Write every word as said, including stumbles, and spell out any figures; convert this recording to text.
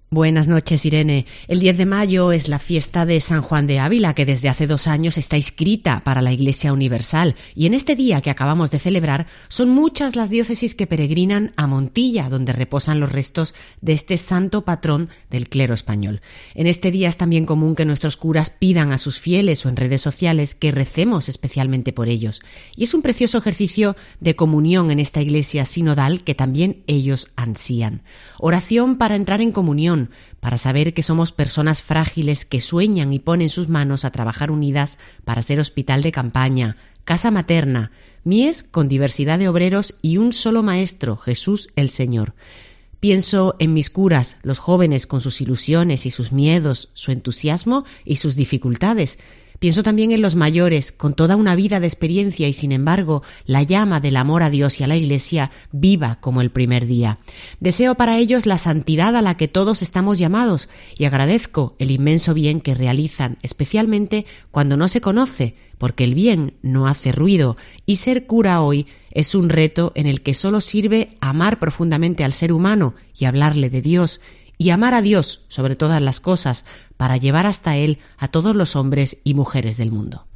Buenas noches, Irene. El diez de mayo es la fiesta de San Juan de Ávila, que desde hace dos años está inscrita para la Iglesia Universal. Y en este día que acabamos de celebrar, son muchas las diócesis que peregrinan a Montilla, donde reposan los restos de este santo patrón del clero español. En este día es también común que nuestros curas pidan a sus fieles o en redes sociales que recemos especialmente por ellos. Y es un precioso ejercicio de comunión en esta Iglesia sinodal que también ellos ansían. Oración para entrar en comunión, para saber que somos personas frágiles que sueñan y ponen sus manos a trabajar unidas para ser hospital de campaña, casa materna, mies con diversidad de obreros y un solo maestro, Jesús el Señor. Pienso en mis curas, los jóvenes con sus ilusiones y sus miedos, su entusiasmo y sus dificultades. Pienso también en los mayores, con toda una vida de experiencia y, sin embargo, la llama del amor a Dios y a la Iglesia viva como el primer día. Deseo para ellos la santidad a la que todos estamos llamados y agradezco el inmenso bien que realizan, especialmente cuando no se conoce, porque el bien no hace ruido y ser cura hoy es un reto en el que solo sirve amar profundamente al ser humano y hablarle de Dios, y amar a Dios sobre todas las cosas para llevar hasta Él a todos los hombres y mujeres del mundo.